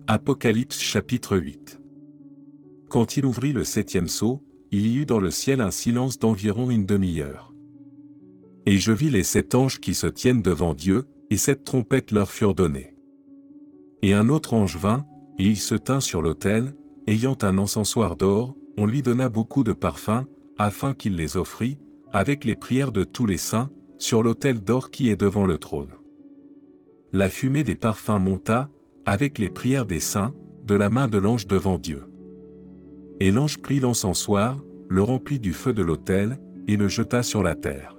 Apocalypse chapitre 8. Quand il ouvrit le septième sceau, il y eut dans le ciel un silence d'environ une demi-heure. Et je vis les 7 anges qui se tiennent devant Dieu, et 7 trompettes leur furent données. Et un autre ange vint, et il se tint sur l'autel, ayant un encensoir d'or, on lui donna beaucoup de parfums, afin qu'il les offrît, avec les prières de tous les saints, sur l'autel d'or qui est devant le trône. La fumée des parfums monta, avec les prières des saints, de la main de l'ange devant Dieu. Et l'ange prit l'encensoir, le remplit du feu de l'autel, et le jeta sur la terre.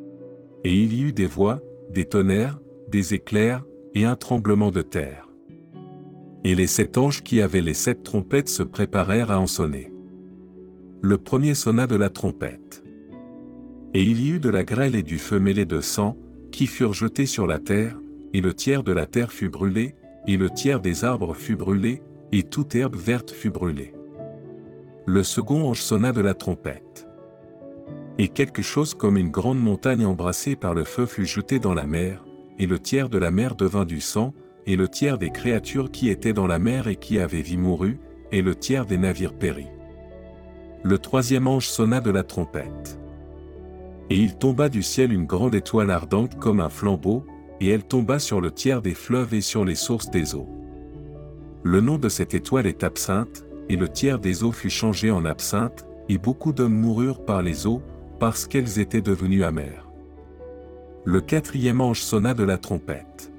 Et il y eut des voix, des tonnerres, des éclairs, et un tremblement de terre. Et les 7 anges qui avaient les 7 trompettes se préparèrent à en sonner. Le premier sonna de la trompette. Et il y eut de la grêle et du feu mêlé de sang, qui furent jetés sur la terre, et le tiers de la terre fut brûlé, et le tiers des arbres fut brûlé, et toute herbe verte fut brûlée. Le second ange sonna de la trompette. Et quelque chose comme une grande montagne embrassée par le feu fut jetée dans la mer, et le tiers de la mer devint du sang, et le tiers des créatures qui étaient dans la mer et qui avaient vie mourut, et le tiers des navires périt. Le troisième ange sonna de la trompette. Et il tomba du ciel une grande étoile ardente comme un flambeau, et elle tomba sur le tiers des fleuves et sur les sources des eaux. Le nom de cette étoile est Absinthe, et le tiers des eaux fut changé en absinthe, et beaucoup d'hommes moururent par les eaux, parce qu'elles étaient devenues amères. Le quatrième ange sonna de la trompette.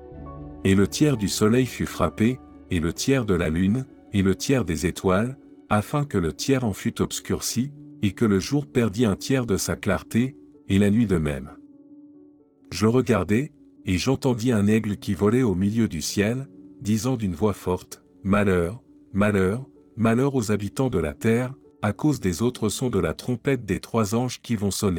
Et le tiers du soleil fut frappé, et le tiers de la lune, et le tiers des étoiles, afin que le tiers en fût obscurci, et que le jour perdît un tiers de sa clarté, et la nuit de même. Je regardai, et j'entendis un aigle qui volait au milieu du ciel, disant d'une voix forte, « Malheur, malheur, malheur aux habitants de la terre, à cause des autres sons de la trompette des 3 anges qui vont sonner. »